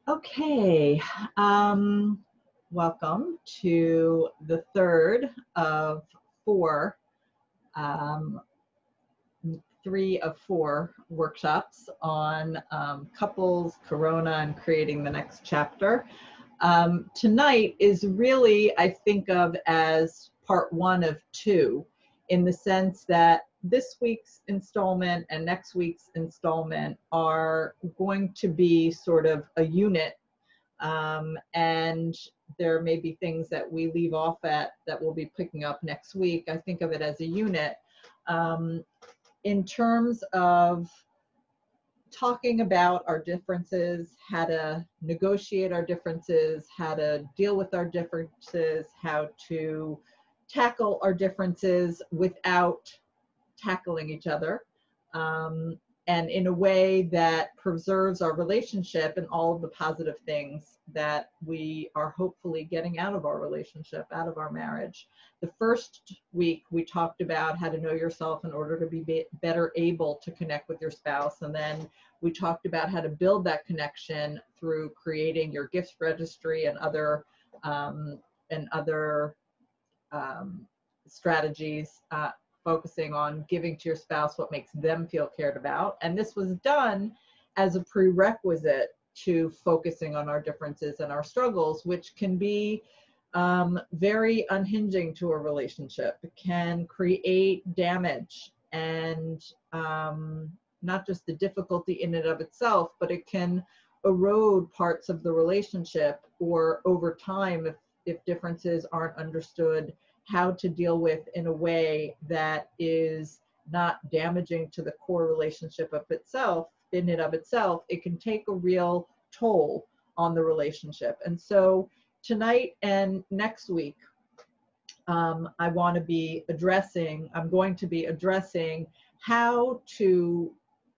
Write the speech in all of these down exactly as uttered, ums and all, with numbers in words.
Okay, um, welcome to the third of four, um, three of four workshops on um, couples, Corona, and creating the next chapter. Um, tonight is really, I think of as part one of two, in the sense that this week's installment and next week's installment are going to be sort of a unit. Um, and there may be things that we leave off at that we'll be picking up next week. I think of it as a unit. Um, in terms of talking about our differences, how to negotiate our differences, how to deal with our differences, how to tackle our differences without tackling each other, um, and in a way that preserves our relationship and all of the positive things that we are hopefully getting out of our relationship, out of our marriage. The first week we talked about how to know yourself in order to be better able to connect with your spouse, and then we talked about how to build that connection through creating your gifts registry and other um, and other um, strategies, uh, focusing on giving to your spouse what makes them feel cared about. And this was done as a prerequisite to focusing on our differences and our struggles, which can be um, very unhinging to a relationship. It can create damage and um, not just the difficulty in and of itself, but it can erode parts of the relationship, or over time, if if differences aren't understood, how to deal with in a way that is not damaging to the core relationship of itself, in and of itself, it can take a real toll on the relationship. And so tonight and next week, um, I want to be addressing, I'm going to be addressing how to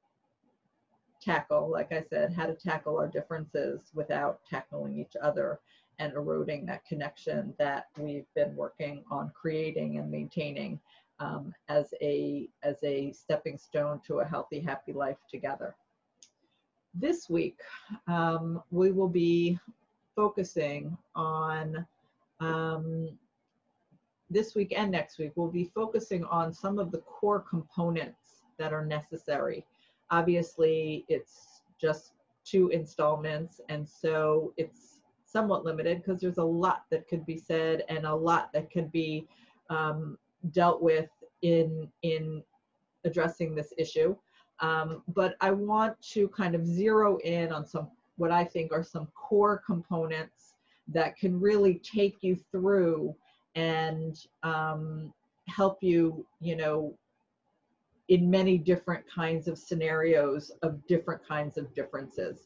tackle, like I said, how to tackle our differences without tackling each other and eroding that connection that we've been working on creating and maintaining um, as a as a stepping stone to a healthy, happy life together. This week, um, we will be focusing on um, this week and next week, we'll be focusing on some of the core components that are necessary. Obviously, it's just two installments, and so it's somewhat limited because there's a lot that could be said and a lot that could be um, dealt with in, in addressing this issue. Um, but I want to kind of zero in on some, what I think are some core components that can really take you through and um, help you, you know, in many different kinds of scenarios of different kinds of differences.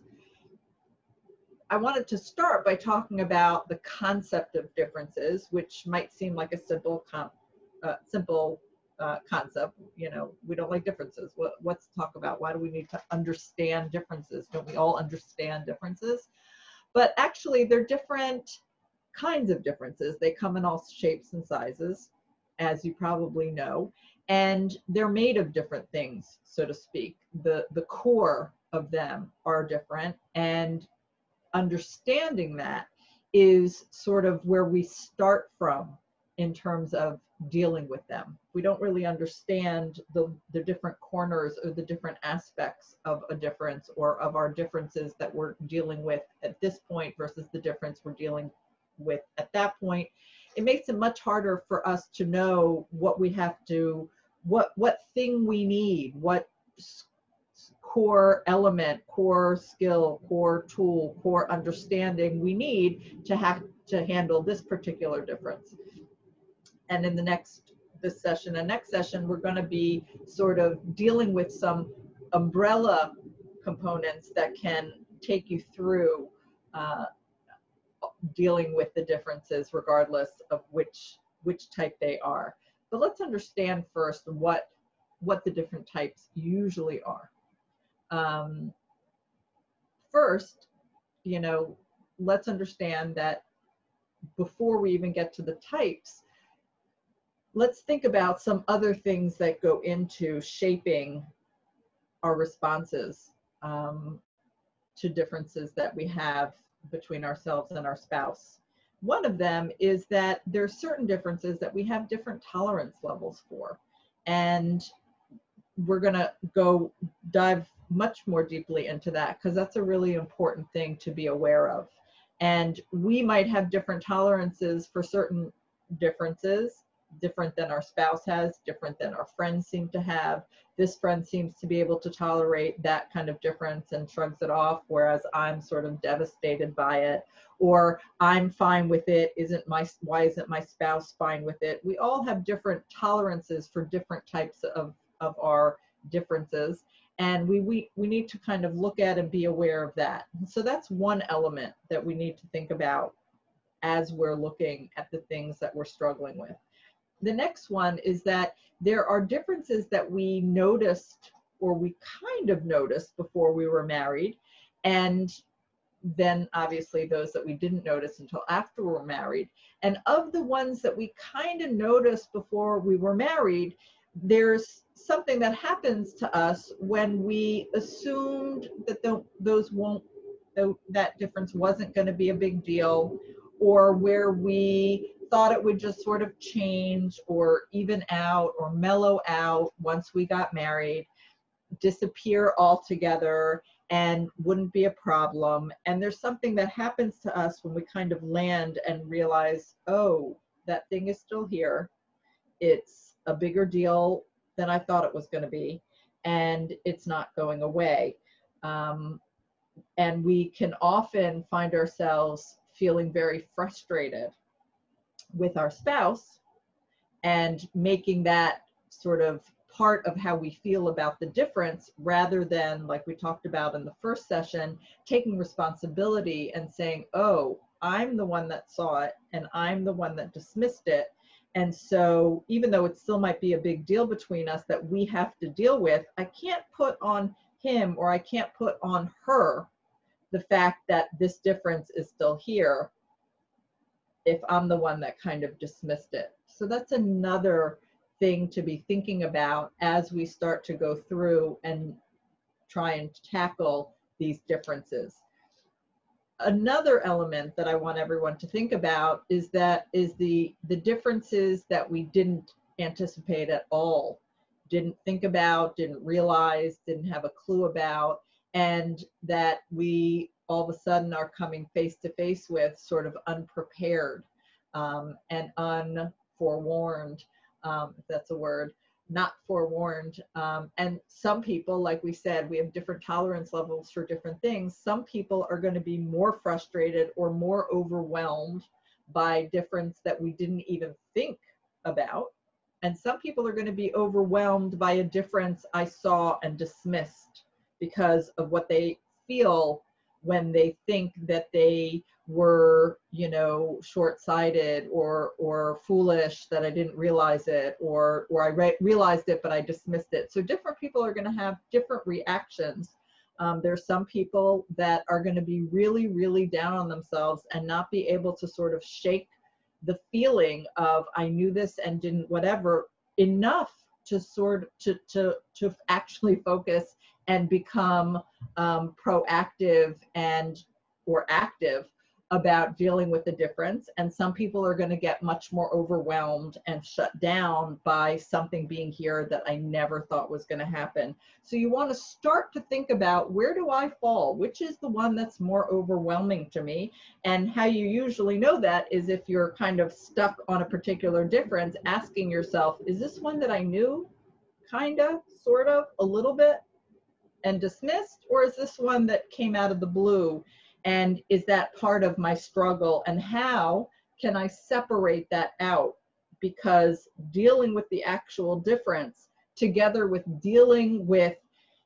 I wanted to start by talking about the concept of differences, which might seem like a simple, com uh, simple uh, concept. You know, we don't like differences. What, what's talk about? Why do we need to understand differences? Don't we all understand differences? But actually, they're different kinds of differences. They come in all shapes and sizes, as you probably know, and they're made of different things, so to speak. The, the core of them are different, and understanding that is sort of where we start from in terms of dealing with them. We don't really understand the, the different corners or the different aspects of a difference, or of our differences that we're dealing with at this point versus the difference we're dealing with at that point. It makes it much harder for us to know what we have to, what what thing we need, what core element, core skill, core tool, core understanding we need to have to handle this particular difference. And in the next, this session and next session, we're going to be sort of dealing with some umbrella components that can take you through uh, dealing with the differences regardless of which which type they are. But let's understand first what what the different types usually are. Um, first, you know, let's understand that before we even get to the types, let's think about some other things that go into shaping our responses. Um, to differences that we have between ourselves and our spouse. One of them is that there are certain differences that we have different tolerance levels for. And we're going to go dive much more deeply into that, because that's a really important thing to be aware of. And we might have different tolerances for certain differences, different than our spouse has, different than our friends seem to have. This friend seems to be able to tolerate that kind of difference and shrugs it off, whereas I'm sort of devastated by it. Or I'm fine with it, isn't my, why isn't my spouse fine with it? We all have different tolerances for different types of, of our differences. And we, we, we need to kind of look at and be aware of that. So that's one element that we need to think about as we're looking at the things that we're struggling with. The next one is that there are differences that we noticed, or we kind of noticed before we were married, and then obviously those that we didn't notice until after we were married. And of the ones that we kind of noticed before we were married, there's something that happens to us when we assumed that the, those won't, the, that difference wasn't going to be a big deal, or where we thought it would just sort of change or even out or mellow out once we got married, disappear altogether, and wouldn't be a problem. And there's something that happens to us when we kind of land and realize, oh, that thing is still here. It's a bigger deal than I thought it was going to be, and it's not going away. Um, and we can often find ourselves feeling very frustrated with our spouse and making that sort of part of how we feel about the difference, rather than, like we talked about in the first session, taking responsibility and saying, oh, I'm the one that saw it and I'm the one that dismissed it. And so even though it still might be a big deal between us that we have to deal with, I can't put on him or I can't put on her the fact that this difference is still here if I'm the one that kind of dismissed it. So that's another thing to be thinking about as we start to go through and try and tackle these differences. Another element that I want everyone to think about is that is the, the differences that we didn't anticipate at all, didn't think about, didn't realize, didn't have a clue about, and that we all of a sudden are coming face to face with sort of unprepared um, and unforewarned, um, if that's a word, not forewarned. Um, and some people, like we said, we have different tolerance levels for different things. Some people are going to be more frustrated or more overwhelmed by difference that we didn't even think about. And some people are going to be overwhelmed by a difference I saw and dismissed because of what they feel when they think that they were, you know, short-sighted or or foolish, that I didn't realize it, or or I re realized it but I dismissed it. So different people are going to have different reactions. Um, there's some people that are going to be really, really down on themselves and not be able to sort of shake the feeling of I knew this and didn't whatever enough to sort to to to actually focus and become um, proactive and or active about dealing with the difference. And some people are going to get much more overwhelmed and shut down by something being here that I never thought was going to happen. So you want to start to think about, where do I fall? Which is the one that's more overwhelming to me? And how you usually know that is if you're kind of stuck on a particular difference, asking yourself, is this one that I knew, kind of, sort of, a little bit, and dismissed, or is this one that came out of the blue, and is that part of my struggle, and how can I separate that out? Because dealing with the actual difference together with dealing with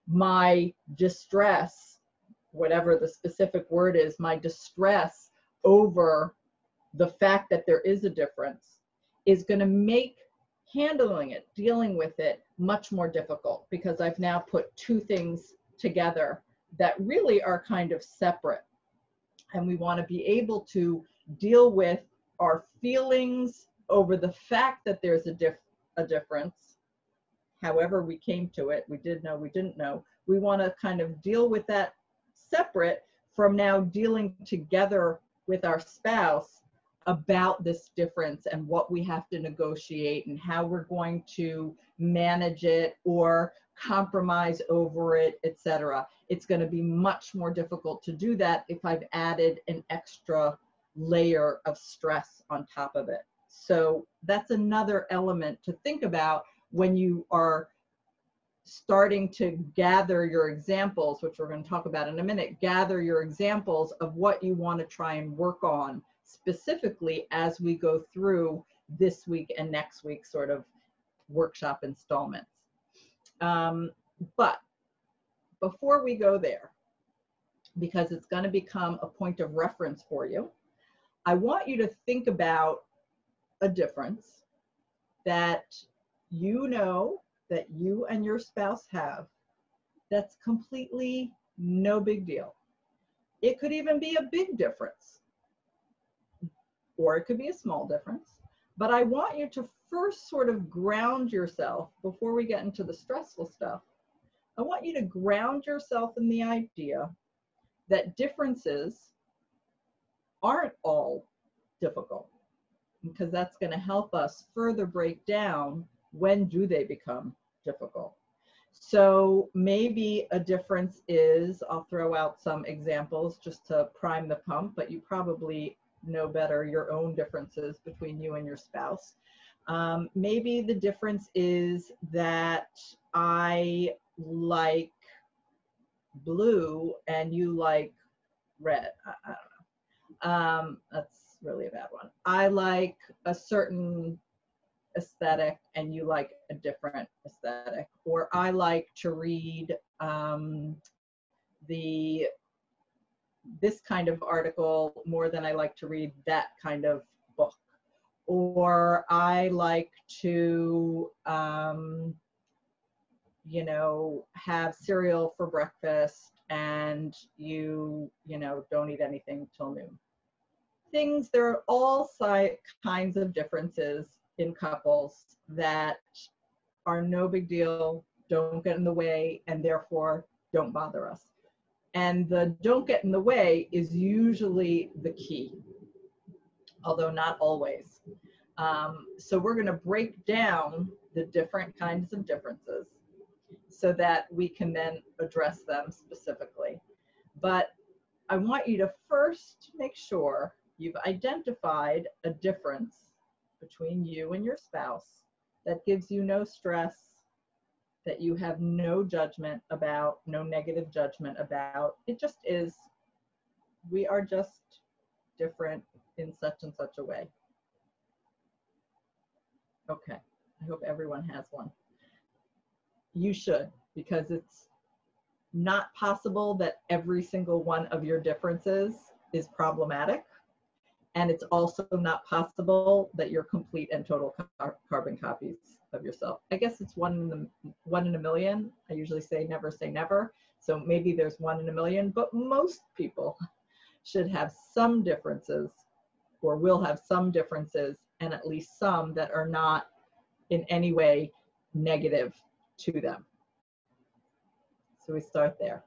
my distress, whatever the specific word is, my distress over the fact that there is a difference, is going to make handling it, dealing with it, much more difficult, because I've now put two things together that really are kind of separate. And we want to be able to deal with our feelings over the fact that there's a, diff a difference, however we came to it, we did know, we didn't know. We want to kind of deal with that separate from now dealing together with our spouse about this difference and what we have to negotiate and how we're going to manage it or compromise over it, et cetera. It's going to be much more difficult to do that if I've added an extra layer of stress on top of it. So that's another element to think about when you are starting to gather your examples, which we're going to talk about in a minute, gather your examples of what you want to try and work on specifically as we go through this week and next week sort of workshop installments. Um, but before we go there, because it's going to become a point of reference for you, I want you to think about a difference that you know that you and your spouse have that's completely no big deal. It could even be a big difference, or it could be a small difference. But I want you to first sort of ground yourself before we get into the stressful stuff. I want you to ground yourself in the idea that differences aren't all difficult, because that's going to help us further break down when do they become difficult. So maybe a difference is, I'll throw out some examples just to prime the pump, but you probably know better your own differences between you and your spouse. Um, maybe the difference is that I like blue and you like red. I, I don't know. Um, that's really a bad one. I like a certain aesthetic and you like a different aesthetic. Or I like to read um, the this kind of article more than I like to read that kind of book. Or I like to, um, you know, have cereal for breakfast and you, you know, don't eat anything till noon. Things, there are all si- kinds of differences in couples that are no big deal, don't get in the way, and therefore don't bother us. And the don't get in the way is usually the key, although not always. Um, so we're going to break down the different kinds of differences so that we can then address them specifically. But I want you to first make sure you've identified a difference between you and your spouse that gives you no stress, that you have no judgment about, no negative judgment about. It just is, we are just different in such and such a way. Okay, I hope everyone has one. You should, because it's not possible that every single one of your differences is problematic. And it's also not possible that you're complete and total car carbon copies of yourself. I guess it's one in, the, one in a million. I usually say never say never. So maybe there's one in a million, but most people should have some differences or will have some differences, and at least some that are not in any way negative to them. So we start there.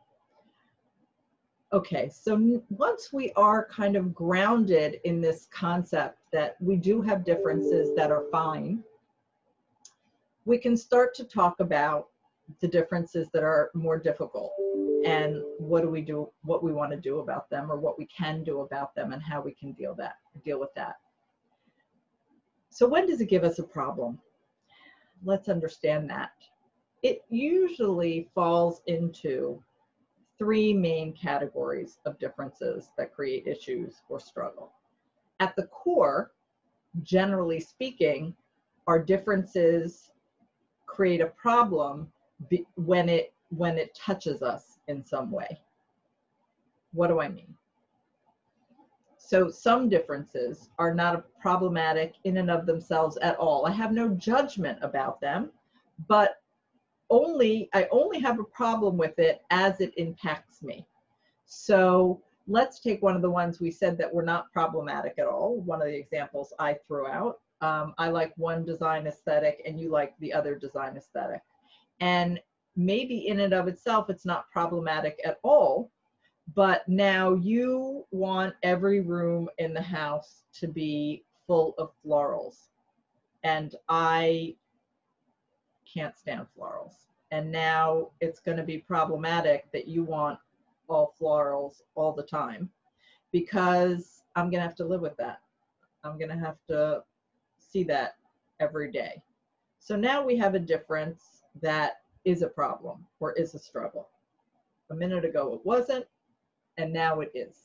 Okay, so once we are kind of grounded in this concept that we do have differences that are fine, we can start to talk about the differences that are more difficult and what do we do, what we want to do about them, or what we can do about them, and how we can deal that, deal with that. So when does it give us a problem? Let's understand that. It usually falls into three main categories of differences that create issues or struggle. At the core, generally speaking, our differences create a problem be, when it when it touches us in some way. What do I mean? So some differences are not problematic in and of themselves at all. I have no judgment about them, but only I only have a problem with it as it impacts me. So let's take one of the ones we said that were not problematic at all. One of the examples I threw out. Um, I like one design aesthetic and you like the other design aesthetic. And maybe in and of itself, it's not problematic at all, but now you want every room in the house to be full of florals. And I can't stand florals. And now it's going to be problematic that you want all florals all the time, because I'm going to have to live with that. I'm going to have to see that every day. So now we have a difference that is a problem or is a struggle. A minute ago it wasn't, and now it is.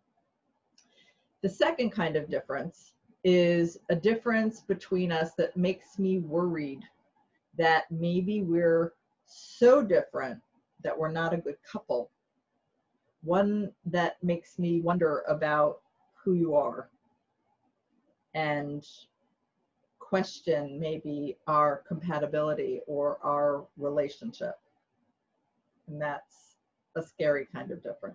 The second kind of difference is a difference between us that makes me worried that maybe we're so different that we're not a good couple. One that makes me wonder about who you are and question maybe our compatibility or our relationship. And that's a scary kind of difference.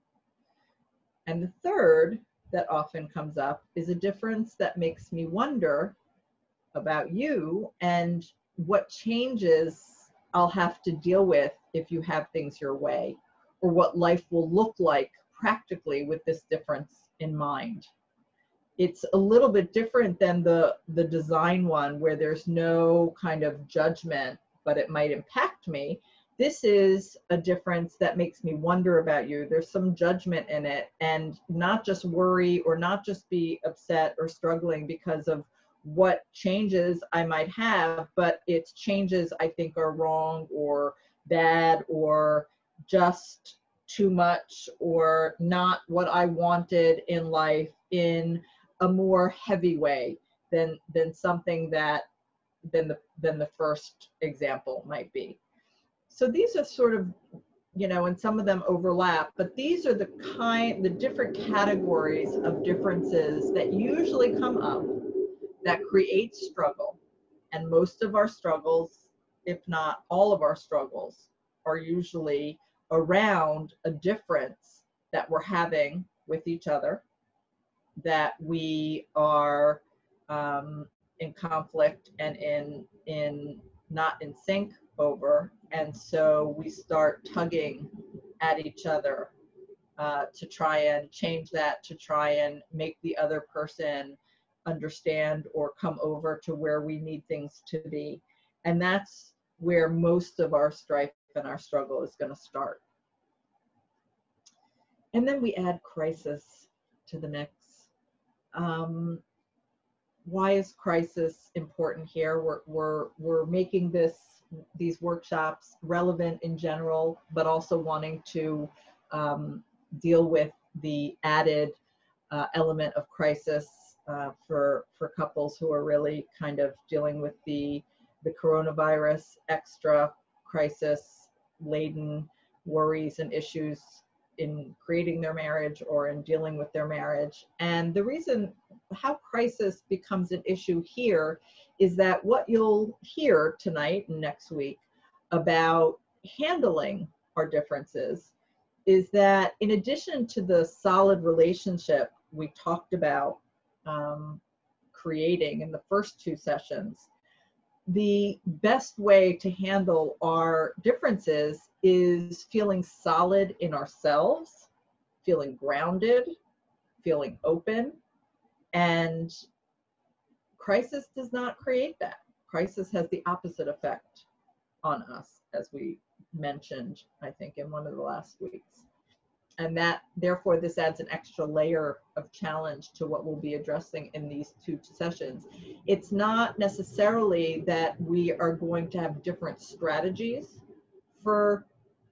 And the third that often comes up is a difference that makes me wonder about you and what changes I'll have to deal with if you have things your way, or what life will look like practically with this difference in mind. It's a little bit different than the, the design one where there's no kind of judgment, but it might impact me. This is a difference that makes me wonder about you. There's some judgment in it, and not just worry or not just be upset or struggling because of what changes I might have, but it's changes I think are wrong or bad or just too much or not what I wanted in life in a more heavy way than than something that than the than the first example might be. So these are sort of, you know, and some of them overlap, but these are the kind, the different categories of differences that usually come up that create struggle. And most of our struggles, if not all of our struggles, are usually around a difference that we're having with each other, that we are um, in conflict and in in not in sync over, and so we start tugging at each other uh, to try and change that, to try and make the other person understand or come over to where we need things to be. And that's where most of our strife and our struggle is going to start. And then we add crisis to the mix. Um, why is crisis important here? We're, we're, we're making this, these workshops relevant in general, but also wanting to um, deal with the added uh, element of crisis uh, for, for couples who are really kind of dealing with the, the coronavirus extra crisis laden worries and issues in creating their marriage or in dealing with their marriage. And the reason how crisis becomes an issue here is that what you'll hear tonight and next week about handling our differences is that in addition to the solid relationship we talked about um, creating in the first two sessions, the best way to handle our differences is feeling solid in ourselves, feeling grounded, feeling open. And crisis does not create that. Crisis has the opposite effect on us, as we mentioned, I think, in one of the last weeks. And that, therefore, this adds an extra layer of challenge to what we'll be addressing in these two sessions. It's not necessarily that we are going to have different strategies for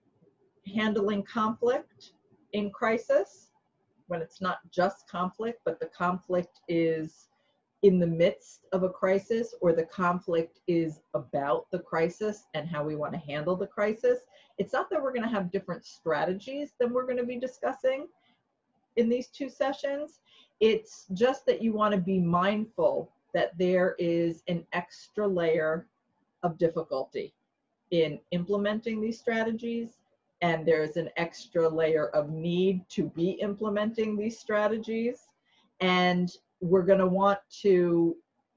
handling conflict in crisis, when it's not just conflict, but the conflict is in the midst of a crisis, or the conflict is about the crisis and how we want to handle the crisis. It's not that we're going to have different strategies than we're going to be discussing in these two sessions. It's just that you want to be mindful that there is an extra layer of difficulty in implementing these strategies, and there's an extra layer of need to be implementing these strategies. And we're going to want to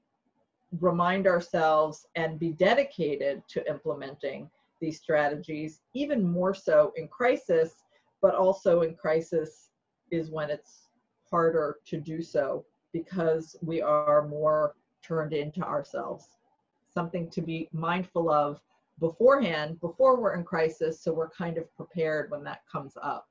remind ourselves and be dedicated to implementing these strategies, even more so in crisis, but also in crisis is when it's harder to do so because we are more turned into ourselves. Something to be mindful of beforehand, before we're in crisis, so we're kind of prepared when that comes up.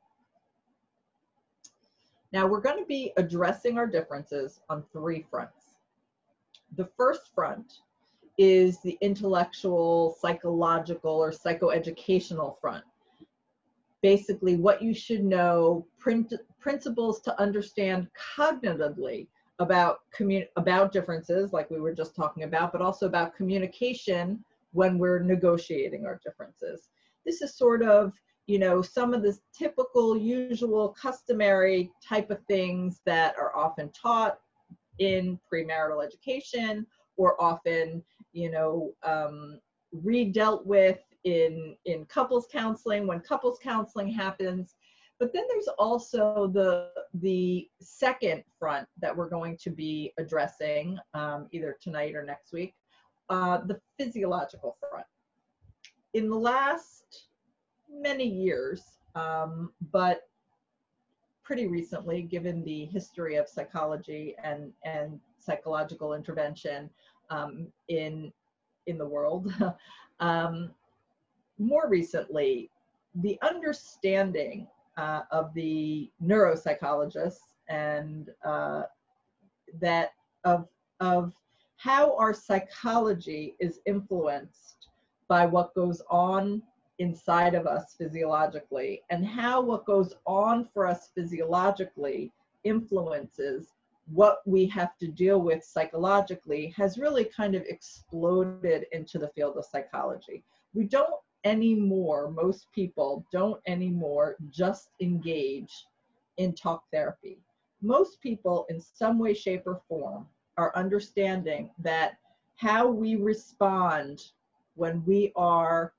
Now we're going to be addressing our differences on three fronts. The first front is the intellectual, psychological, or psychoeducational front. Basically, what you should know, print, principles to understand cognitively about, commun about differences, like we were just talking about, but also about communication when we're negotiating our differences. This is sort of, you know, some of the typical, usual, customary type of things that are often taught in premarital education, or often, you know, um, re-dealt with in, in couples counseling when couples counseling happens. But then there's also the, the second front that we're going to be addressing um, either tonight or next week, uh, the physiological front. In the last many years, um, but pretty recently, given the history of psychology and, and psychological intervention um, in, in the world, um, more recently, the understanding uh, of the neuropsychologists and uh, that of, of how our psychology is influenced by what goes on inside of us physiologically, and how what goes on for us physiologically influences what we have to deal with psychologically, has really kind of exploded into the field of psychology. We don't anymore, most people don't anymore just engage in talk therapy. Most people in some way, shape, or form are understanding that how we respond when we are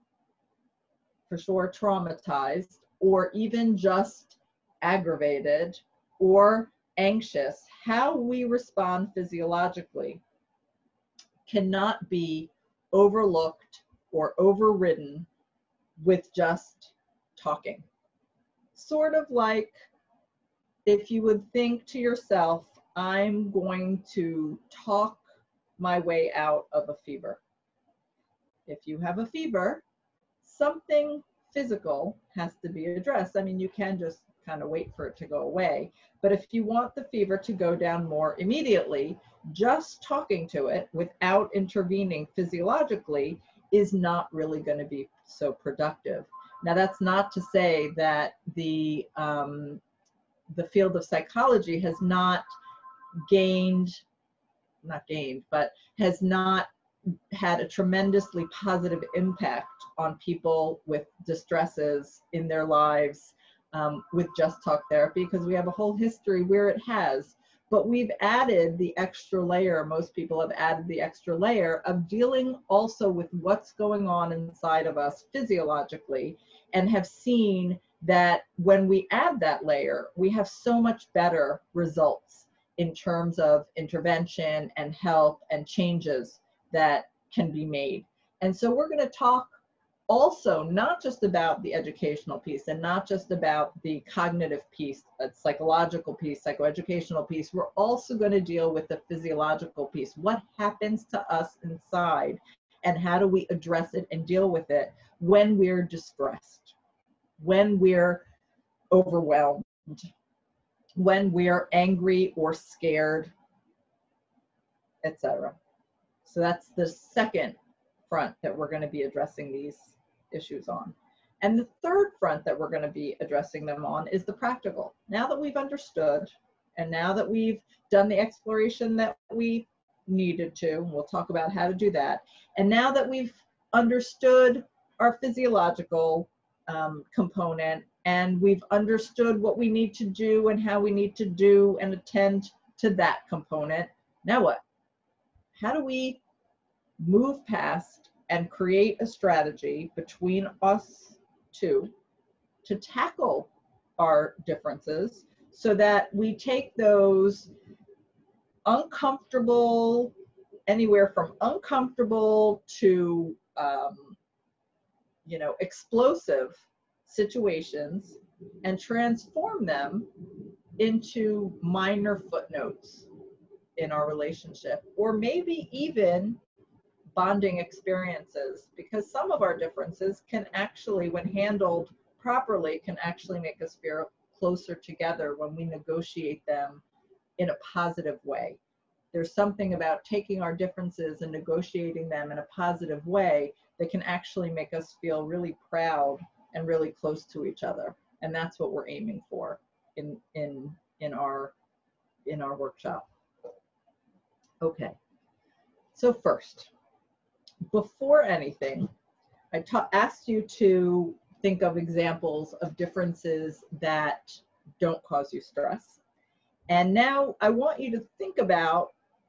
for sure traumatized, or even just aggravated or anxious, how we respond physiologically cannot be overlooked or overridden with just talking. Sort of like if you would think to yourself, I'm going to talk my way out of a fever. If you have a fever, something physical has to be addressed. I mean, you can just kind of wait for it to go away. But if you want the fever to go down more immediately, just talking to it without intervening physiologically is not really going to be so productive. Now, that's not to say that the, um, the field of psychology has not gained, not gained, but has not had a tremendously positive impact on people with distresses in their lives um, with just talk therapy, because we have a whole history where it has. But we've added the extra layer, most people have added the extra layer of dealing also with what's going on inside of us physiologically, and have seen that when we add that layer, we have so much better results in terms of intervention and help and changes that can be made. And so we're going to talk also not just about the educational piece and not just about the cognitive piece, the psychological piece, psychoeducational piece. We're also going to deal with the physiological piece. What happens to us inside, and how do we address it and deal with it when we're distressed, when we're overwhelmed, when we're angry or scared, et cetera. So that's the second front that we're going to be addressing these issues on. And the third front that we're going to be addressing them on is the practical. Now that we've understood, and now that we've done the exploration that we needed to, we'll talk about how to do that, and now that we've understood our physiological um, component, and we've understood what we need to do and how we need to do and attend to that component, now what? How do we move past and create a strategy between us two to tackle our differences so that we take those uncomfortable, anywhere from uncomfortable to, um, you know, explosive situations and transform them into minor footnotes in our relationship, or maybe even bonding experiences, because some of our differences can actually, when handled properly, can actually make us feel closer together when we negotiate them in a positive way. There's something about taking our differences and negotiating them in a positive way that can actually make us feel really proud and really close to each other. And that's what we're aiming for in, in, in, our, in our workshop. Okay, so first, before anything, I asked you to think of examples of differences that don't cause you stress. And now I want you to think about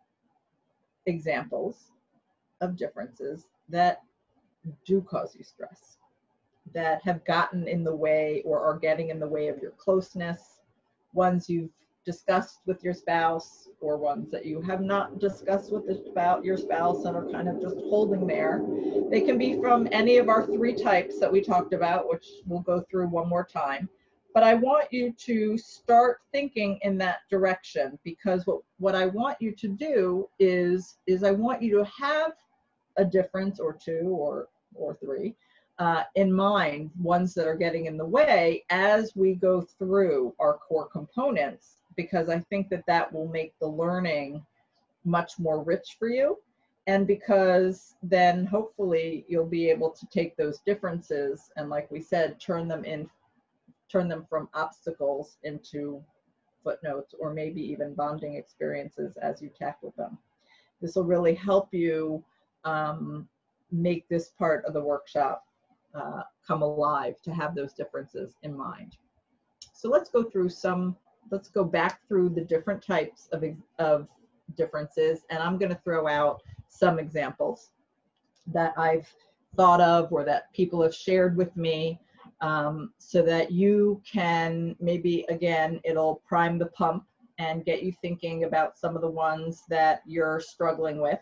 examples of differences that do cause you stress, that have gotten in the way or are getting in the way of your closeness, ones you've discussed with your spouse or ones that you have not discussed with the, about your spouse and are kind of just holding there. They can be from any of our three types that we talked about, which we'll go through one more time. But I want you to start thinking in that direction, because what, what I want you to do is, is I want you to have a difference or two or, or three uh, in mind, ones that are getting in the way as we go through our core components, because I think that that will make the learning much more rich for you. And because then hopefully you'll be able to take those differences and, like we said, turn them in turn them from obstacles into footnotes, or maybe even bonding experiences as you tackle them. This will really help you um, make this part of the workshop uh, come alive, to have those differences in mind. So let's go through some, let's go back through the different types of, of differences, and I'm gonna throw out some examples that I've thought of or that people have shared with me, Um, so that you can maybe, again, it'll prime the pump and get you thinking about some of the ones that you're struggling with,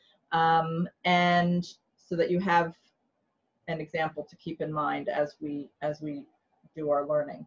um, and so that you have an example to keep in mind as we as we do our learning.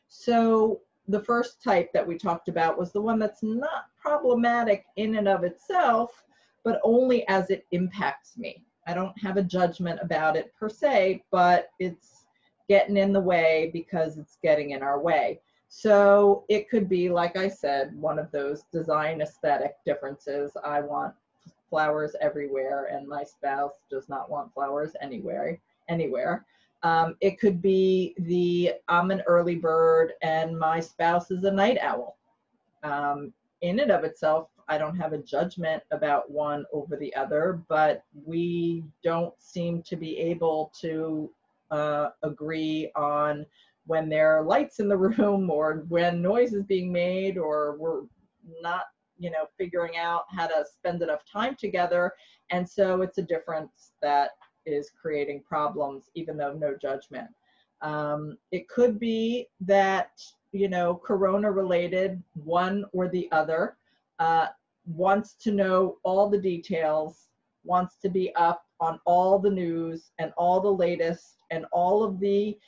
So the first type that we talked about was the one that's not problematic in and of itself, but only as it impacts me. I don't have a judgment about it per se, but it's getting in the way because it's getting in our way. So it could be, like I said, one of those design aesthetic differences. I want flowers everywhere and my spouse does not want flowers anywhere. anywhere. Um, it could be the I'm an early bird and my spouse is a night owl. Um, in and of itself, I don't have a judgment about one over the other, but we don't seem to be able to Uh, agree on when there are lights in the room, or when noise is being made, or we're not, you know, figuring out how to spend enough time together. And so it's a difference that is creating problems, even though no judgment. Um, it could be that, you know, Corona related, one or the other uh, wants to know all the details, wants to be up on all the news and all the latest and all of the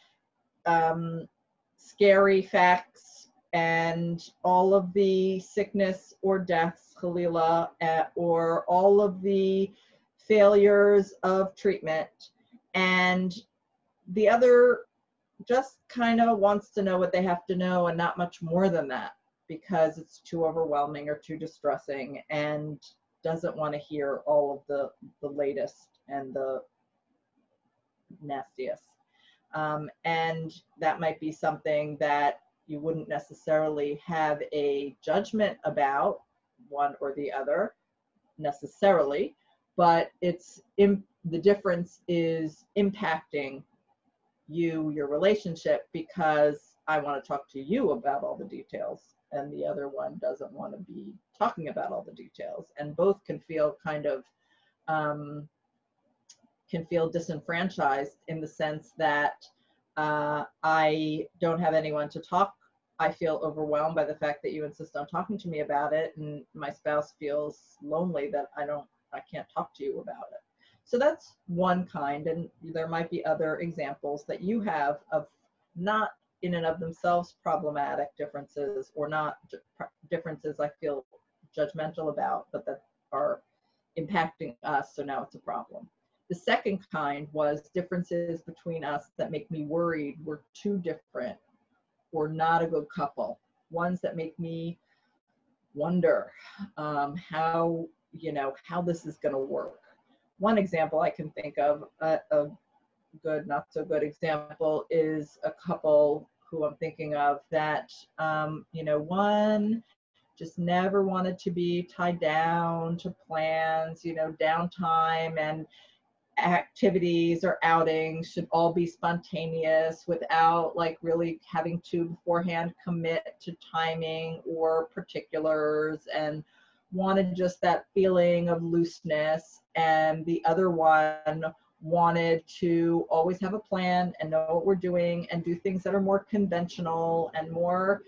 um, scary facts and all of the sickness or deaths, Khalila, uh, or all of the failures of treatment. And the other just kind of wants to know what they have to know and not much more than that, because it's too overwhelming or too distressing and doesn't want to hear all of the, the latest and the nastiest. Um, and that might be something that you wouldn't necessarily have a judgment about, one or the other necessarily, but it's in, the difference is impacting you, your relationship, because I want to talk to you about all the details and the other one doesn't want to be talking about all the details, and both can feel kind of um, can feel disenfranchised in the sense that uh, I don't have anyone to talk. I feel overwhelmed by the fact that you insist on talking to me about it, and my spouse feels lonely that I don't, I can't talk to you about it. So that's one kind, and there might be other examples that you have of not in and of themselves problematic differences, or not differences I feel judgmental about, but that are impacting us, so now it's a problem. The second kind was differences between us that make me worried we're too different or not a good couple, ones that make me wonder um, how, you know, how this is going to work. One example I can think of, a, a good, not so good example, is a couple who I'm thinking of that, um, you know, one just never wanted to be tied down to plans, you know, downtime and activities or outings should all be spontaneous without like really having to beforehand commit to timing or particulars, and wanted just that feeling of looseness. And the other one wanted to always have a plan and know what we're doing and do things that are more conventional and more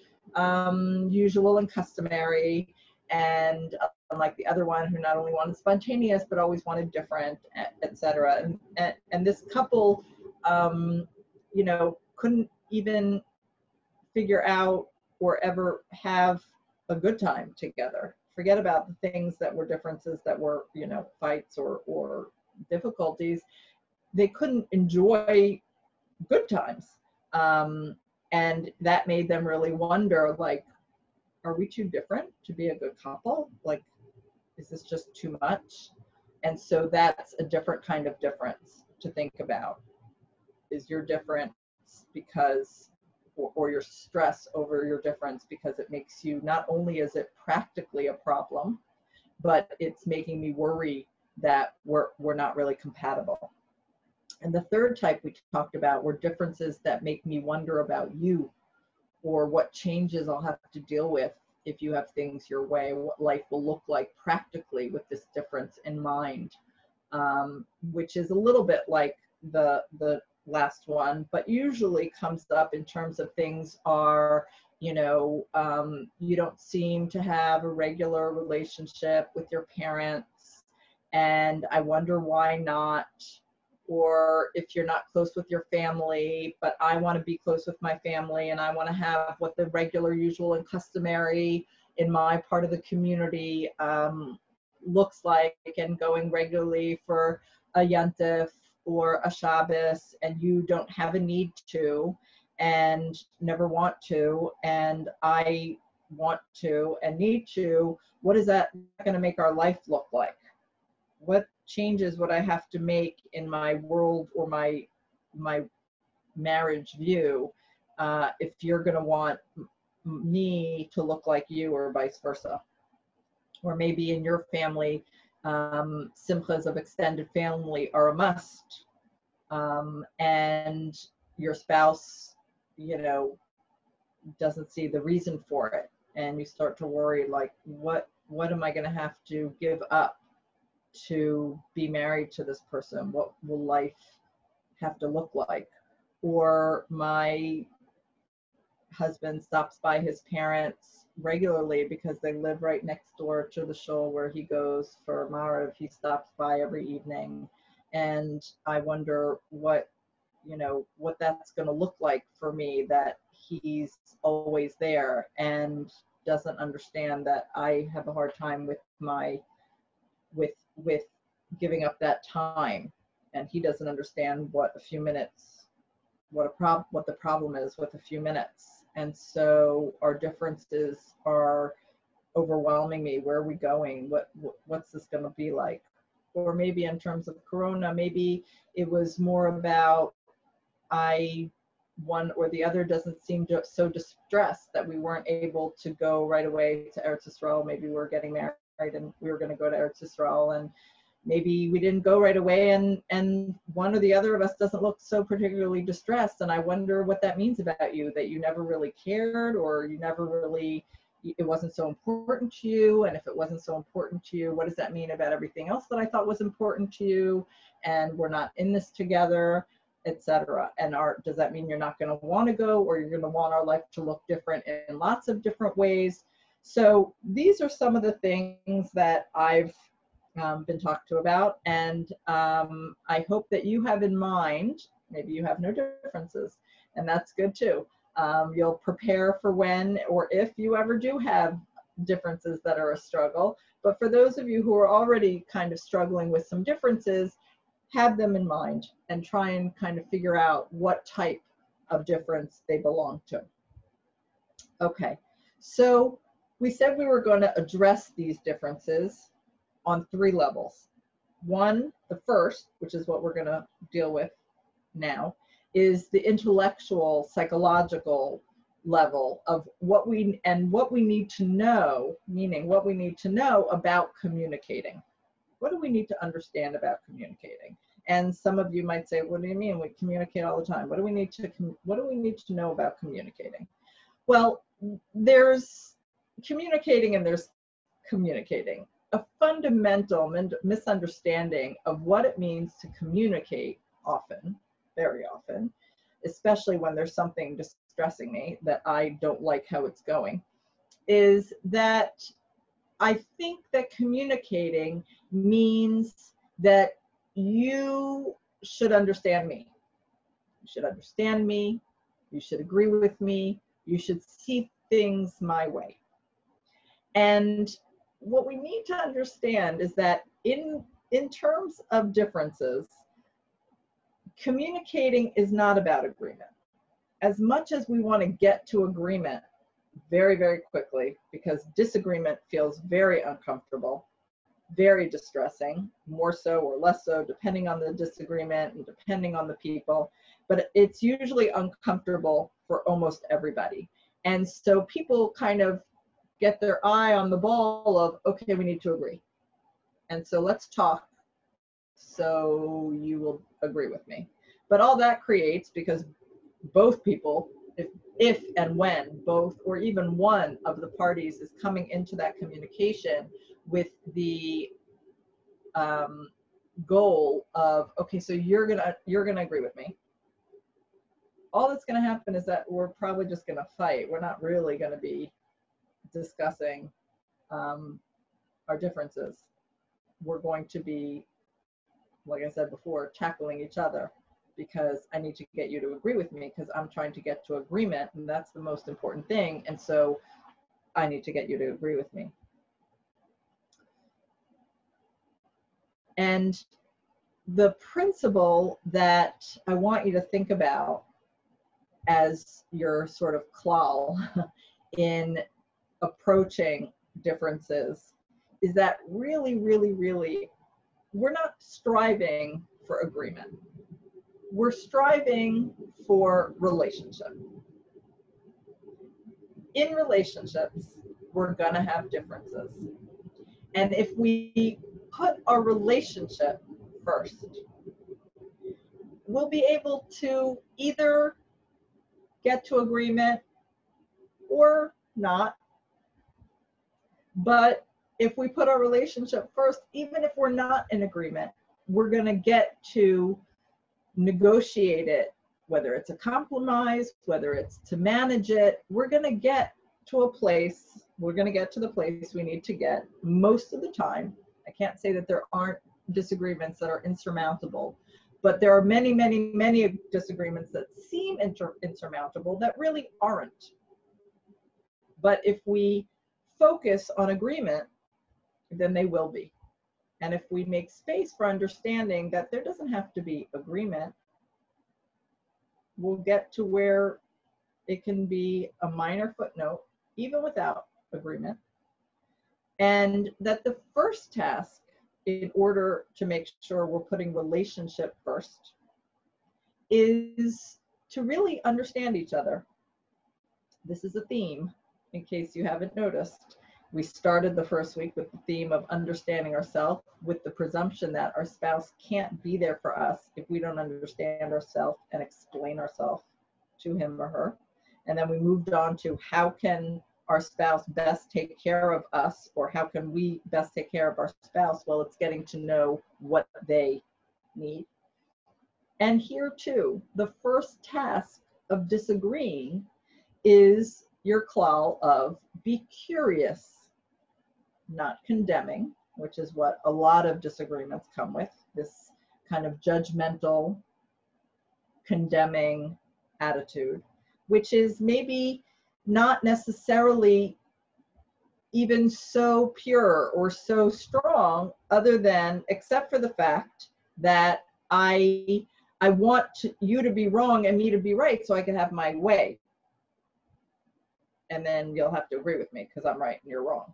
um, usual and customary. And unlike the other one who not only wanted spontaneous, but always wanted different, et cetera. And, and, and this couple, um, you know, couldn't even figure out or ever have a good time together. Forget about the things that were differences that were, you know, fights or, or difficulties. They couldn't enjoy good times. Um, and that made them really wonder, like, are we too different to be a good couple? Like, is this just too much? And so that's a different kind of difference to think about. Is your difference because, or, or your stress over your difference because it makes you, not only is it practically a problem, but it's making me worry that we're, we're not really compatible. And the third type we talked about were differences that make me wonder about you, or what changes I'll have to deal with if you have things your way, what life will look like practically with this difference in mind, um, which is a little bit like the, the last one, but usually comes up in terms of things are, you know, um, you don't seem to have a regular relationship with your parents, and I wonder why not. Or if you're not close with your family, but I want to be close with my family and I want to have what the regular, usual, and customary in my part of the community um, looks like, and going regularly for a Yontif or a Shabbos, and you don't have a need to and never want to, and I want to and need to. What is that going to make our life look like? What changes would I have to make in my world or my my marriage view uh, if you're going to want me to look like you, or vice versa? Or maybe in your family, um, simchas of extended family are a must, um, and your spouse, you know, doesn't see the reason for it, and you start to worry, like, what what am I going to have to give up to be married to this person? What will life have to look like? Or my husband stops by his parents regularly because they live right next door to the shul where he goes for Marav. He stops by every evening, and I wonder what, you know, what that's going to look like for me, that he's always there and doesn't understand that I have a hard time with my with with giving up that time, and he doesn't understand what a few minutes, what a prob what the problem is with a few minutes. And so our differences are overwhelming me. Where are we going? What, what what's this going to be like? Or maybe in terms of Corona, maybe it was more about I one or the other doesn't seem to, so distressed that we weren't able to go right away to Eretz Yisrael. Maybe we were getting married and we were going to go to Eretz Yisrael, and maybe we didn't go right away, and and one or the other of us doesn't look so particularly distressed. And I wonder what that means about you, that you never really cared, or you never really, it wasn't so important to you. And if it wasn't so important to you, what does that mean about everything else that I thought was important to you? And we're not in this together, et cetera. And are, does that mean you're not going to want to go, or you're going to want our life to look different in lots of different ways? So these are some of the things that I've um, been talked to about, and um, I hope that you have in mind, maybe you have no differences, and that's good too, Um, you'll prepare for when or if you ever do have differences that are a struggle. But for those of you who are already kind of struggling with some differences, have them in mind and try and kind of figure out what type of difference they belong to. Okay, so we said we were going to address these differences on three levels. One, the first, which is what we're going to deal with now, is the intellectual, psychological level of what we and what we need to know, meaning what we need to know about communicating. What do we need to understand about communicating? And some of you might say, what do you mean? We communicate all the time. What do we need to what do we need to know about communicating? Well, there's communicating and there's communicating. A fundamental misunderstanding of what it means to communicate often, very often, especially when there's something distressing me that I don't like how it's going, is that I think that communicating means that you should understand me. You should understand me. You should agree with me. You should see things my way. And what we need to understand is that in, in terms of differences, communicating is not about agreement. As much as we want to get to agreement very, very quickly, because disagreement feels very uncomfortable, very distressing, more so or less so, depending on the disagreement and depending on the people, but it's usually uncomfortable for almost everybody. And so people kind of get their eye on the ball of, okay, we need to agree. And so let's talk so you will agree with me. But all that creates, because both people, if, if and when both or even one of the parties is coming into that communication with the um, goal of, okay, so you're gonna you're gonna agree with me. All that's gonna happen is that we're probably just gonna fight. We're not really gonna be discussing um, our differences. We're going to be, like I said before, tackling each other, because I need to get you to agree with me, because I'm trying to get to agreement, and that's the most important thing. And so I need to get you to agree with me. And the principle that I want you to think about as your sort of claw in approaching differences is that really, really, really, we're not striving for agreement. We're striving for relationship. In relationships, we're gonna have differences. And if we put our relationship first, we'll be able to either get to agreement or not. But if we put our relationship first, even if we're not in agreement, we're gonna get to negotiate it, whether it's a compromise, whether it's to manage it. We're gonna get to a place, we're gonna get to the place we need to get most of the time. I can't say that there aren't disagreements that are insurmountable, but there are many, many, many disagreements that seem inter insurmountable that really aren't. But if we focus on agreement, then they will be. And if we make space for understanding that there doesn't have to be agreement, we'll get to where it can be a minor footnote, even without agreement. And that the first task, in order to make sure we're putting relationship first, is to really understand each other. This is a theme, in case you haven't noticed. We started the first week with the theme of understanding ourselves, with the presumption that our spouse can't be there for us if we don't understand ourselves and explain ourselves to him or her. And then we moved on to how can our spouse best take care of us, or how can we best take care of our spouse? Well, it's getting to know what they need. And here too, the first task of disagreeing is your claw of be curious, not condemning, which is what a lot of disagreements come with, this kind of judgmental, condemning attitude. which is maybe not necessarily even so pure or so strong, other than, except for the fact that I, I want to, you to be wrong and me to be right so I can have my way. And then you'll have to agree with me because I'm right and you're wrong.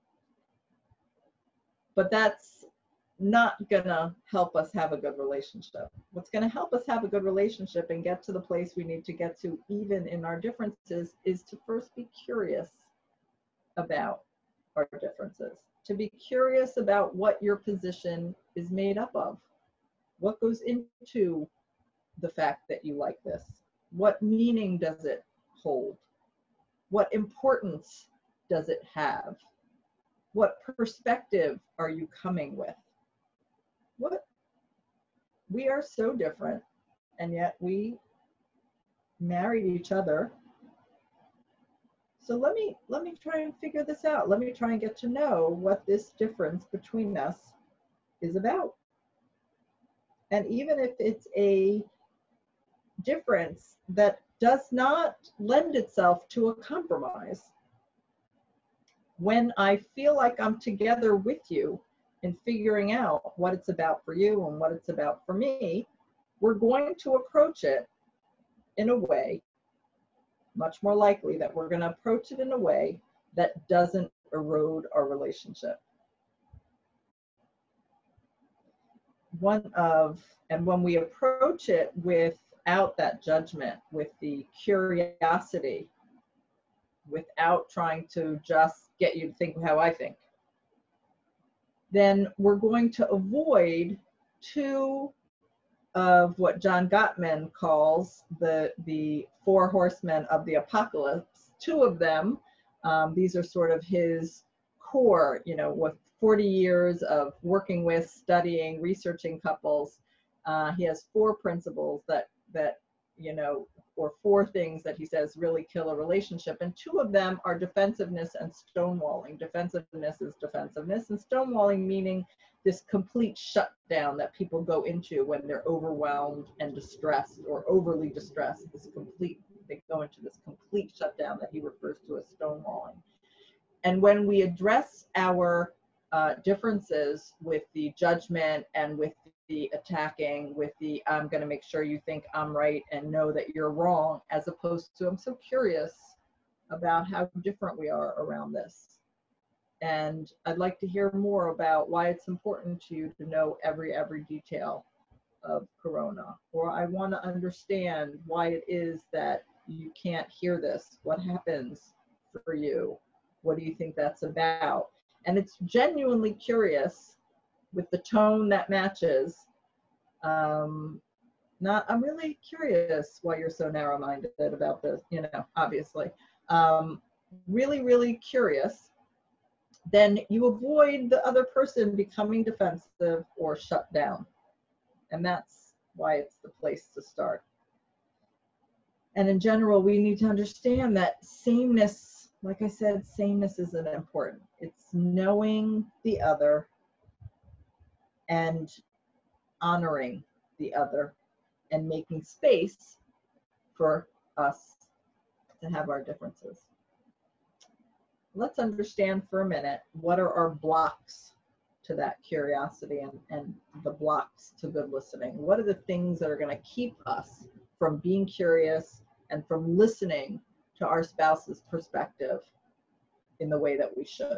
But that's not gonna help us have a good relationship. What's gonna help us have a good relationship and get to the place we need to get to, even in our differences, is to first be curious about our differences, to be curious about what your position is made up of, what goes into the fact that you like this, what meaning does it hold, what importance does it have, what perspective are you coming with? What, we are so different, and yet we married each other. So let me let me try and figure this out. Let me try and get to know what this difference between us is about. And even if it's a difference that does not lend itself to a compromise, when I feel like I'm together with you in figuring out what it's about for you and what it's about for me, we're going to approach it in a way, much more likely that we're going to approach it in a way that doesn't erode our relationship. One of, and when we approach it without that judgment, with the curiosity, without trying to just get you to think how I think, then we're going to avoid two of what John Gottman calls the, the four horsemen of the apocalypse. Two of them, um, these are sort of his core, you know, with forty years of working with, studying, researching couples. Uh, he has four principles that, that, you know, or four things that he says really kill a relationship. And two of them are defensiveness and stonewalling. Defensiveness is defensiveness, and stonewalling meaning this complete shutdown that people go into when they're overwhelmed and distressed or overly distressed. This complete, they go into this complete shutdown that he refers to as stonewalling. And when we address our uh, differences with the judgment and with the attacking, with the I'm going to make sure you think I'm right and know that you're wrong, as opposed to I'm so curious about how different we are around this. And I'd like to hear more about why it's important to you to know every, every detail of Corona. Or I want to understand why it is that you can't hear this. What happens for you? What do you think that's about? And it's genuinely curious with the tone that matches. Um, not, I'm really curious why you're so narrow-minded about this, you know, obviously. Um, really, really curious. Then you avoid the other person becoming defensive or shut down. And that's why it's the place to start. And in general, we need to understand that sameness, like I said, sameness isn't important. It's knowing the other and honoring the other and making space for us to have our differences. Let's understand for a minute, what are our blocks to that curiosity and, and the blocks to good listening? What are the things that are going to keep us from being curious and from listening to our spouse's perspective in the way that we should?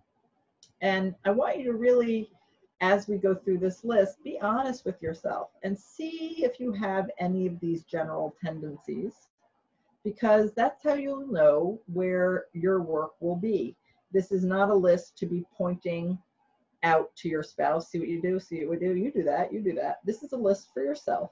And I want you to really, as we go through this list, be honest with yourself and see if you have any of these general tendencies, because that's how you'll know where your work will be. This is not a list to be pointing out to your spouse. See what you do, see what we do, you do that, you do that. This is a list for yourself.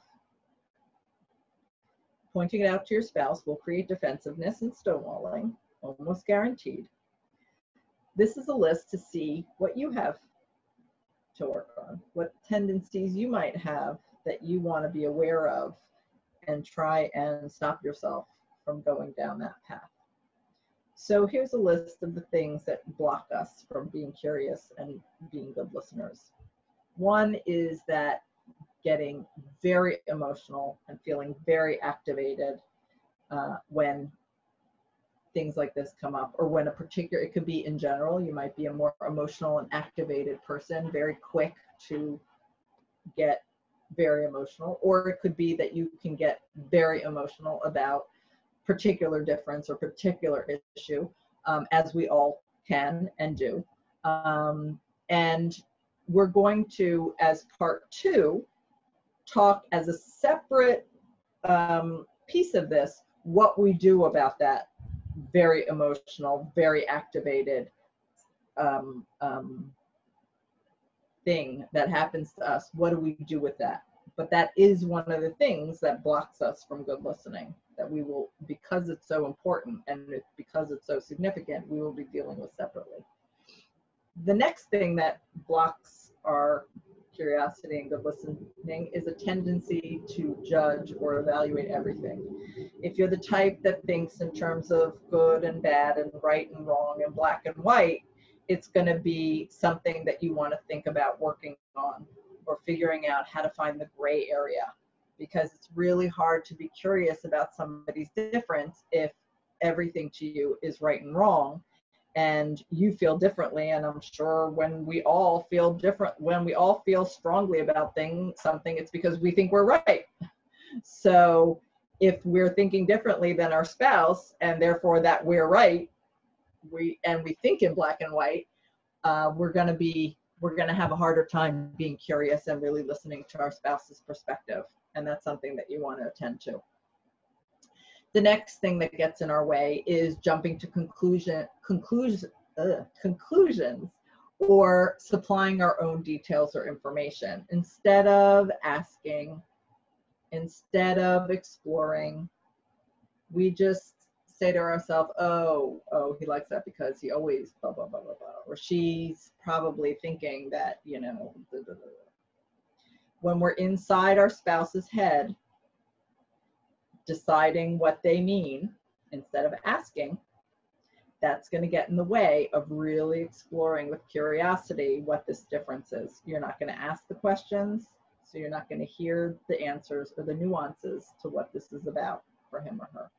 Pointing it out to your spouse will create defensiveness and stonewalling, almost guaranteed. This is a list to see what you have to work on, what tendencies you might have that you want to be aware of, and try and stop yourself from going down that path. So here's a list of the things that block us from being curious and being good listeners. One is that getting very emotional and feeling very activated uh, when things like this come up, or when a particular, it could be in general, you might be a more emotional and activated person, very quick to get very emotional, or it could be that you can get very emotional about particular difference or particular issue, um, as we all can and do. Um, and we're going to, as part two, talk as a separate um, piece of this, what we do about that very emotional, very activated um, um, thing that happens to us. What do we do with that? But that is one of the things that blocks us from good listening, that we will, because it's so important and it, because it's so significant, we will be dealing with separately. The next thing that blocks our curiosity and good listening is a tendency to judge or evaluate everything. If you're the type that thinks in terms of good and bad and right and wrong and black and white, it's going to be something that you want to think about working on, or figuring out how to find the gray area, because it's really hard to be curious about somebody's difference if everything to you is right and wrong and you feel differently. And I'm sure when we all feel different, when we all feel strongly about thing, something, it's because we think we're right. So if we're thinking differently than our spouse, and therefore that we're right, we and we think in black and white, uh, we're going to be we're going to have a harder time being curious and really listening to our spouse's perspective. And that's something that you want to attend to. The next thing that gets in our way is jumping to conclusion, conclusion, uh, conclusions, or supplying our own details or information. Instead of asking, instead of exploring, we just say to ourselves, oh, oh, he likes that because he always blah, blah, blah, blah, blah. Or she's probably thinking that, you know, blah, blah, blah. When we're inside our spouse's head, deciding what they mean instead of asking, that's going to get in the way of really exploring with curiosity what this difference is. You're not going to ask the questions, so you're not going to hear the answers or the nuances to what this is about for him or her.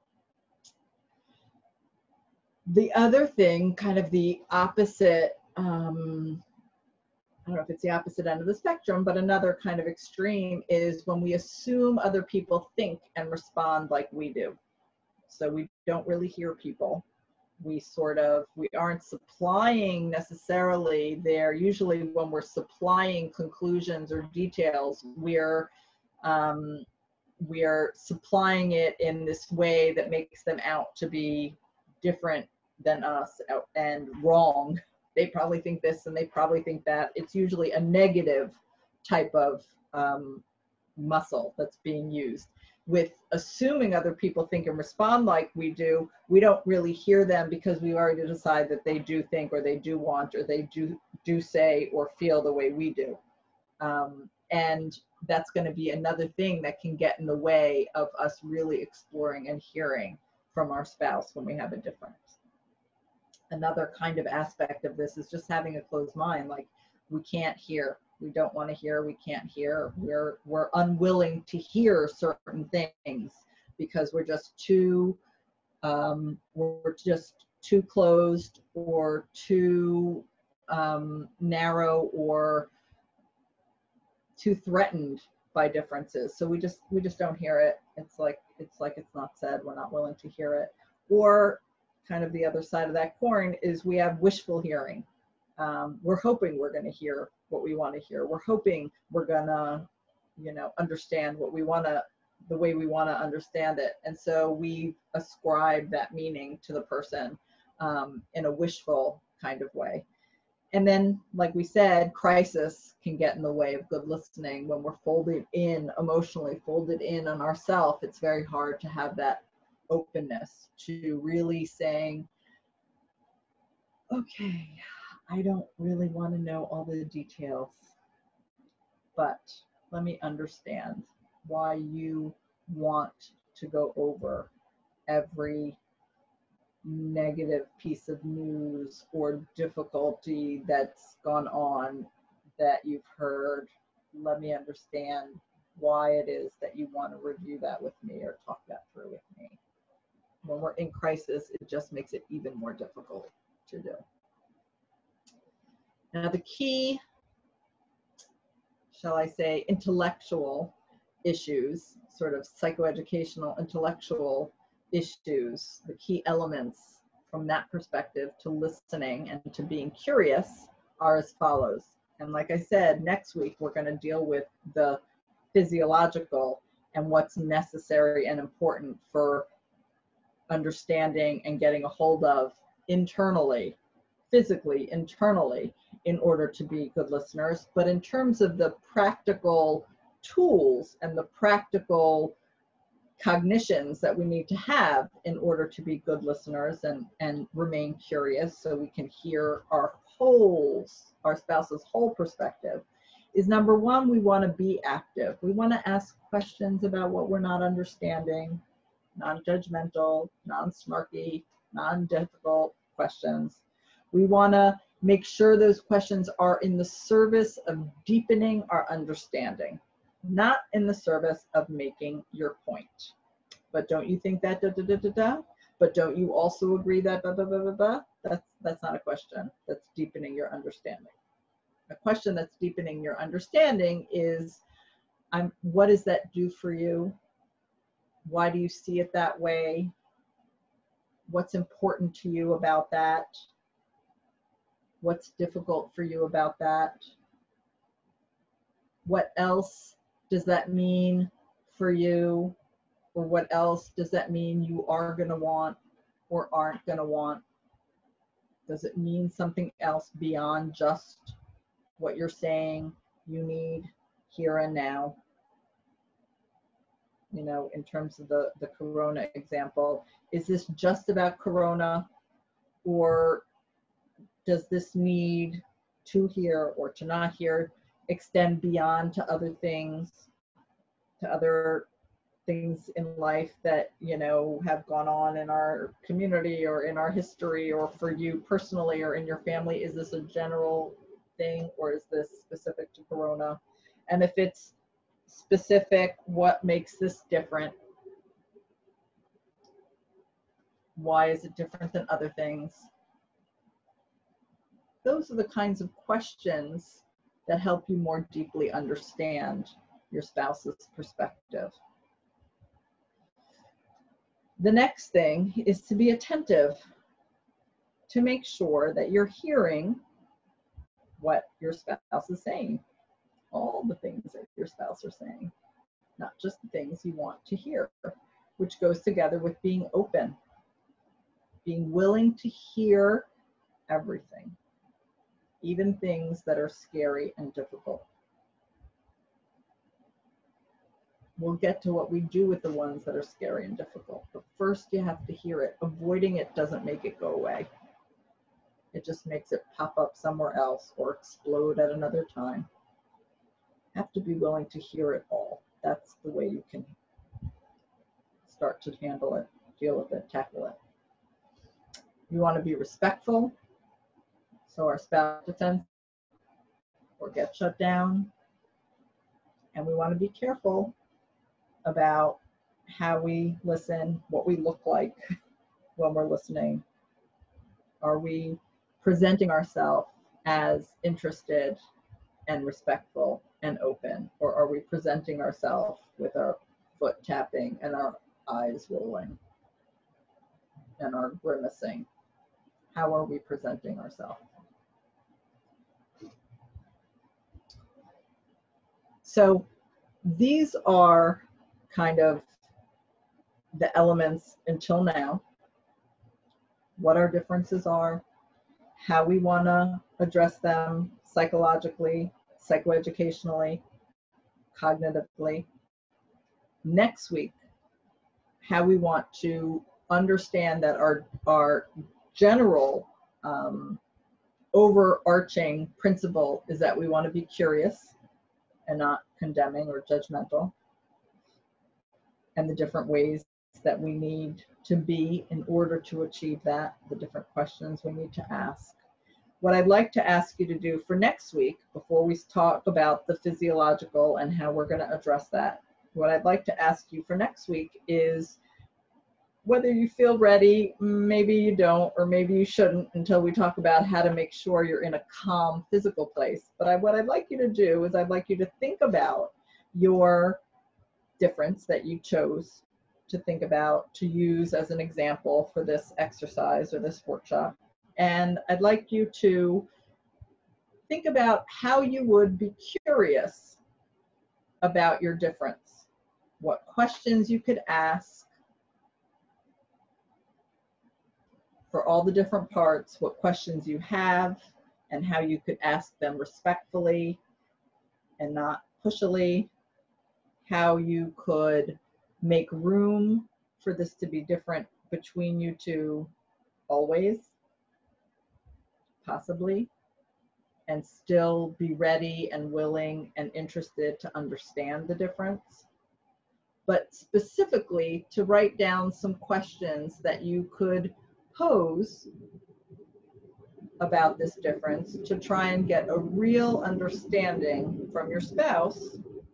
The other thing, kind of the opposite, um, I don't know if it's the opposite end of the spectrum, but another kind of extreme is when we assume other people think and respond like we do. So we don't really hear people. We sort of, we aren't supplying necessarily there. Usually when we're supplying conclusions or details, we're, um, we're supplying it in this way that makes them out to be different than us and wrong. They probably think this and they probably think that. It's usually a negative type of um, muscle that's being used. With assuming other people think and respond like we do, we don't really hear them because we already decide that they do think or they do want or they do, do say or feel the way we do. Um, and that's going to be another thing that can get in the way of us really exploring and hearing from our spouse when we have a difference. Another kind of aspect of this is just having a closed mind. Like, we can't hear, we don't want to hear, we can't hear, we're we're unwilling to hear certain things because we're just too um, we're just too closed or too um, narrow or too threatened by differences. So we just we just don't hear it. It's like it's like it's not said. We're not willing to hear it. Or kind of the other side of that coin is we have wishful hearing. Um, we're hoping we're going to hear what we want to hear. We're hoping we're going to, you know, understand what we want to, the way we want to understand it. And so we ascribe that meaning to the person um, in a wishful kind of way. And then, like we said, crisis can get in the way of good listening. When we're folded in emotionally, folded in on ourselves, it's very hard to have that openness to really saying, okay, I don't really want to know all the details, but let me understand why you want to go over every negative piece of news or difficulty that's gone on that you've heard. Let me understand why it is that you want to review that with me or talk that through with me. When we're in crisis, it just makes it even more difficult to do. Now, the key, shall I say, intellectual issues, sort of psychoeducational intellectual issues, the key elements from that perspective to listening and to being curious are as follows. And like I said, next week we're going to deal with the physiological and what's necessary and important for understanding and getting a hold of internally, physically, internally, in order to be good listeners. But in terms of the practical tools and the practical cognitions that we need to have in order to be good listeners and, and remain curious so we can hear our whole, our spouse's whole perspective, is number one, we want to be active. We want to ask questions about what we're not understanding, non-judgmental, non-snarky, non-difficult questions. We want to make sure those questions are in the service of deepening our understanding, not in the service of making your point. But don't you think that da da da da da? But don't you also agree that da da da da da? That's that's not a question. That's deepening your understanding. A question that's deepening your understanding is, I'm, what does that do for you? Why do you see it that way? What's important to you about that? What's difficult for you about that? What else does that mean for you? Or what else does that mean you are going to want or aren't going to want? Does it mean something else beyond just what you're saying you need here and now? You know, in terms of the, the Corona example, is this just about Corona, or does this need to hear or to not hear extend beyond to other things, to other things in life that, you know, have gone on in our community or in our history, or for you personally or in your family? Is this a general thing, or is this specific to Corona? And if it's specific, what makes this different? Why is it different than other things? Those are the kinds of questions that help you more deeply understand your spouse's perspective. The next thing is to be attentive, to make sure that you're hearing what your spouse is saying, all the things that your spouse are saying, not just the things you want to hear, which goes together with being open, being willing to hear everything, even things that are scary and difficult. We'll get to what we do with the ones that are scary and difficult, but first you have to hear it. Avoiding it doesn't make it go away. It just makes it pop up somewhere else or explode at another time. You have to be willing to hear it all. That's the way you can start to handle it, deal with it, tackle it. You want to be respectful, so our spouse defends or gets shut down. And we want to be careful about how we listen, what we look like when we're listening. Are we presenting ourselves as interested and respectful and open, or are we presenting ourselves with our foot tapping and our eyes rolling and our grimacing? How are we presenting ourselves? So these are kind of the elements until now, what our differences are, how we want to address them psychologically, psychoeducationally, cognitively. Next week, how we want to understand that our, our general um, overarching principle is that we want to be curious and not condemning or judgmental, and the different ways that we need to be in order to achieve that, the different questions we need to ask. what I'd like to ask you to do for next week, before we talk about the physiological and how we're going to address that, what I'd like to ask you for next week is whether you feel ready, maybe you don't, or maybe you shouldn't until we talk about how to make sure you're in a calm physical place. But I, what I'd like you to do is I'd like you to think about your difference that you chose to think about, to use as an example for this exercise or this workshop. And I'd like you to think about how you would be curious about your difference, what questions you could ask for all the different parts, what questions you have, and how you could ask them respectfully and not pushily, how you could make room for this to be different between you two always, possibly, and still be ready and willing and interested to understand the difference. But specifically to write down some questions that you could pose about this difference to try and get a real understanding from your spouse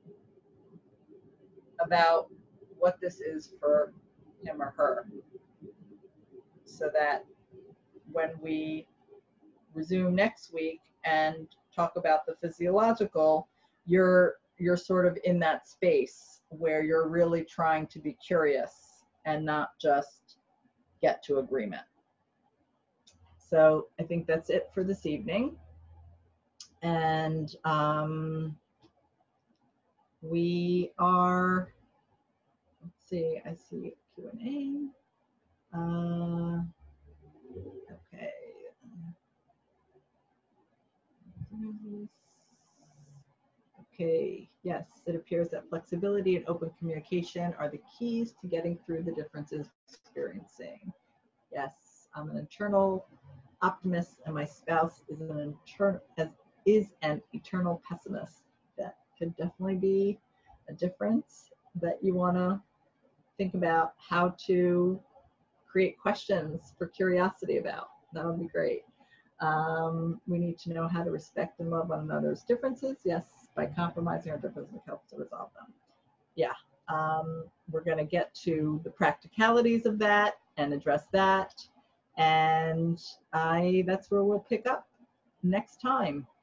about what this is for him or her, so that when we resume next week and talk about the physiological, you're you're sort of in that space where you're really trying to be curious and not just get to agreement. So I think that's it for this evening. And um, we are, let's see, I see Q and A. Uh, okay. Okay, yes, it appears that flexibility and open communication are the keys to getting through the differences experiencing. Yes, I'm an internal optimist and my spouse is an internal as is an eternal pessimist. That could definitely be a difference that you want to think about how to create questions for curiosity about. That would be great. Um, we need to know how to respect and love one another's differences. Yes, by compromising our differences helps to resolve them. Yeah, um, we're going to get to the practicalities of that and address that. And I, that's where we'll pick up next time.